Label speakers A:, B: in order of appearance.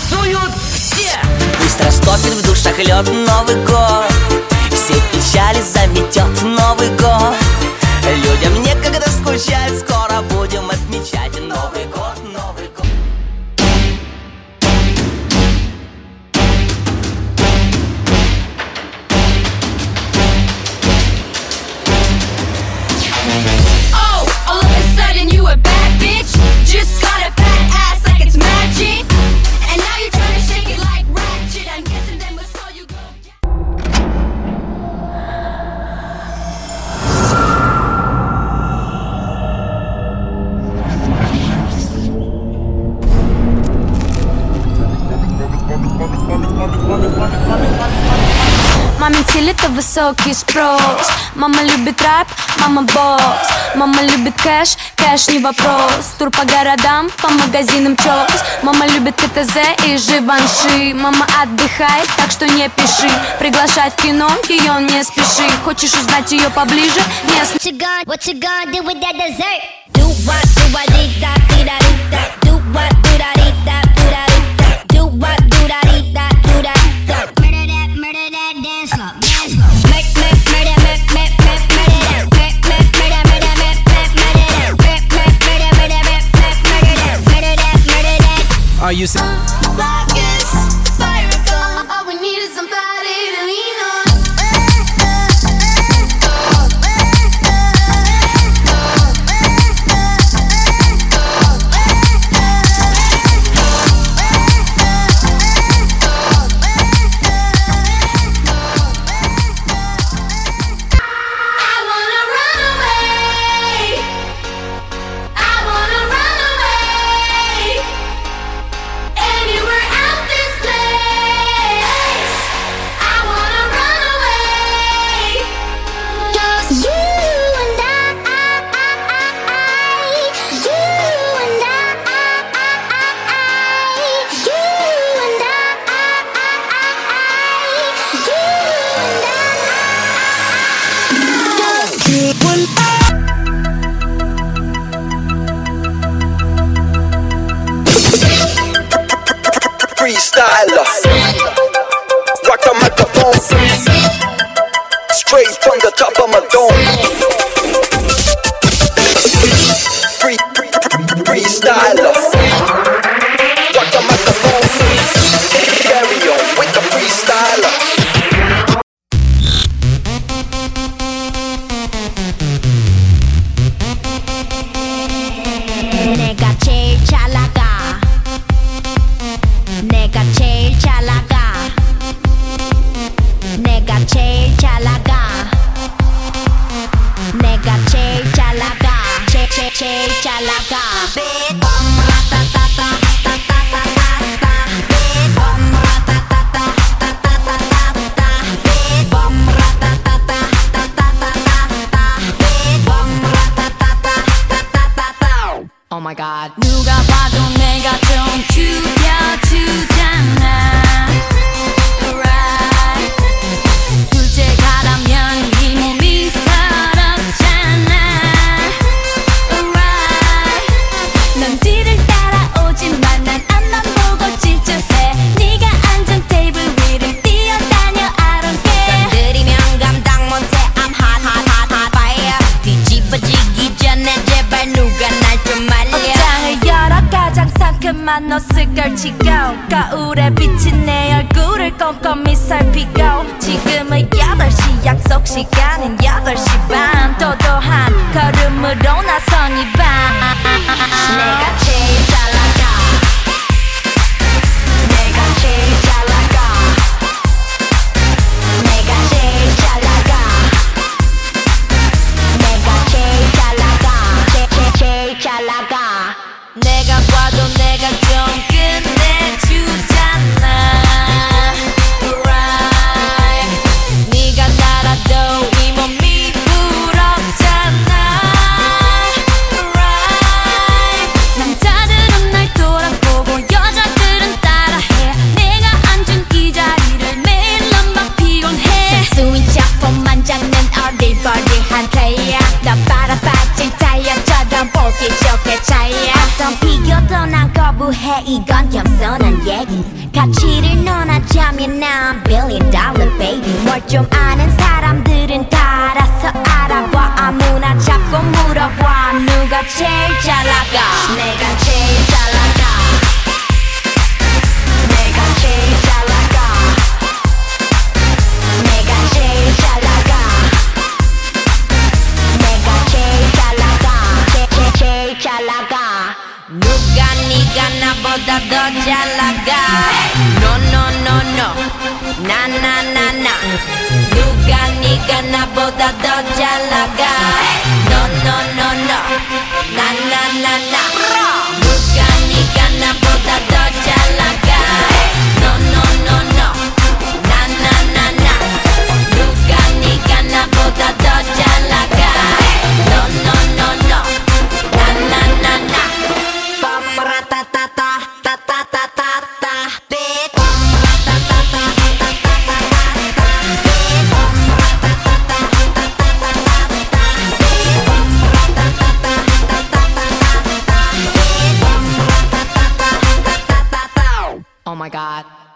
A: танцуют все.
B: Пусть растопит в душах лед Новый год, все печали заметет Новый год. Людям некогда скучать, скоро будем отмечать Новый год, Новый год.
C: Oh, all of a sudden you a bad bitch. Just got a fat ass like it's magic. And now you're trying to shake it like ratchet. I'm guessing then before you go.
D: Мамин стиль — это высокий спрос. Мама любит рэп, мама босс. Мама любит кэш, кэш не вопрос. Тур по городам, по магазинам чёс. Мама любит КТЗ и Живанши. Мама отдыхает, так что не пиши. Приглашать в кино, ее не спеши. Хочешь узнать ее поближе? Не
E: What you gonna do with that dessert? Do what, do I dee da dee da dee da. Do what, do da dee da do da dee da. Do what, do da dee da do da dee da. Murder that dance floor, dance floor. Murder that, murder that.
A: Are you sick?
C: All we need is somebody to lean on. I wanna run away. I wanna run away. Anywhere out this place. I wanna run away.
E: Just you and I, you and
F: Freestyler, rock the microphone, straight from the top of my dome. Freestyler, rock the microphone, carry on with the freestyler.
E: 내가 제일 잘 나가. 내가 제일 잘 나가. 내가 제일 잘 나가. 내가 제일 잘 나가. 제일 잘 나가.
D: Oh my god. 누가 봐도 내가 좀 죽여주잖아. Right. 둘째 가라면 이 몸이 서럽잖아. Right. 넌 뒤를 따라오지만 난 앞만 보고 지쳐세. 네가 앉은 테이블 위를 뛰어다녀 I don't care.
E: 건드리면 감당 못해 I'm hot hot hot hot fire. 뒤집어지기 전에 제발 누가 날 좀 말려.
D: 옷장을 열어 가장 상큼한 옷을 걸치고 거울에 비친 내 얼굴을 꼼꼼히 살피고 지금은 8시 약속 시간은 8시 반 도도한 걸음으로 나선 이 밤
E: 내가 제일 잘 나가. 내가 제일 잘 나가. 내가 제일 잘 나가. 내가 제일 잘 나가. 제일 잘 나가.
D: 내가 봐도 내가 좀 끝내주잖아. Right. 네가 날아도 이 몸이 부럽잖아.
E: 가치를 논하자면 난 billion dollar baby. 뭘 좀 아는 사람들은 다 알아서 알아봐. 아무나 잡고 물어봐. 누가 제일 잘 나가? 내가 제일 잘 나가. 내가 제일 잘 나가. 내가 제일 잘 나가. 내가 제일 잘 나가. 제일 잘 나가.
A: 누가 네가 나보다 더 잘 나가. No no no no 나 나 나 나. 누가 네가 나보다 더 잘 나가. No no no no 나 나 나 나. 누가 네가 나보다 더 잘 나가. No no no no 나 나 나 나. 누가 네가 나보다 더 잘 나가. No no no no 나 나 나 나. Oh my God.